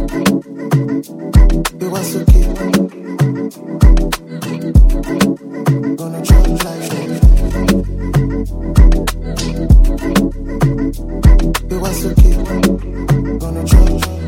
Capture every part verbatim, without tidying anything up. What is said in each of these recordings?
It was okay. Gonna try life. It was okay. Gonna try.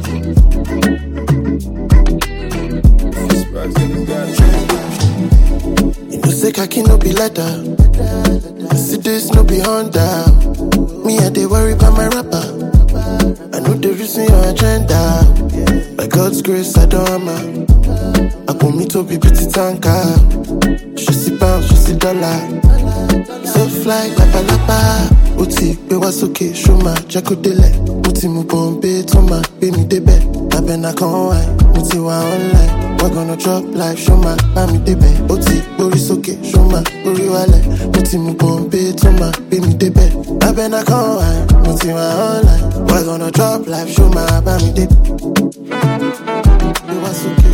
You know, say I can no be letter. See this no be Honda. Me, I dey worry about my rapper. I know the reason your agenda. By God's grace, I don't hammer. I put me to be pretty tanker. She see pounds, she see dollar. So fly, lapa lapa. Oti, be was okay, show my Jacko dele. Oti mu bombe, toma, be me debe. I been a con wine, Oti wa online. We're gonna drop life, show my, buy me debe. Oti, Boris okay, show my, Bori wale. Oti mu bombe, toma, be me debe. I been a con wine, Oti wa online. We're gonna drop life, show my, buy me debe. It was okay.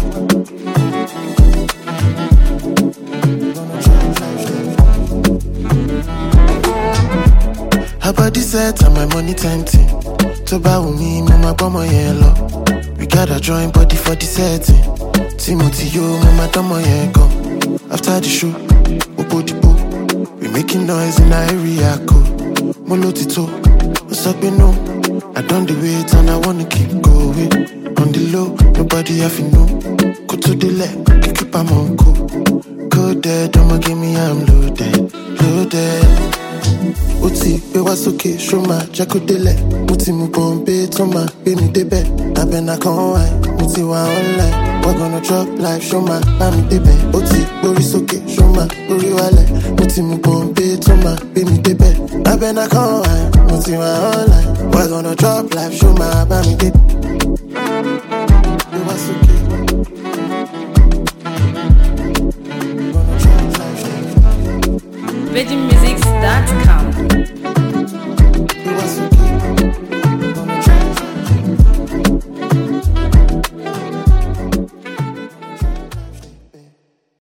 Her body set and my money tempting. To buy with me, mama bomo yellow. We gotta join body for the setting. Timothy, yo, mama domo yego. After the show, opo di po. We making noise in the area, ko. Molotito, what's up, you know? I done the wait and I wanna keep going. On the low, nobody have to know. Go to the left, keep am on cool. Go dead, don't give me, I'm loaded, loaded. Oti, be was okay, show my Jacko dele. Oti mu bombe, toma, be me debe. I been a con wine, Oti wa online. We're gonna drop life, show my, buy me debe. Oti, Boris okay, show my, Bori wale. Oti mu bombe, toma, be me debe. I been a con wine, Oti wa online. We're gonna drop life, show my, buy me debe. It was okay. Virgin Music start.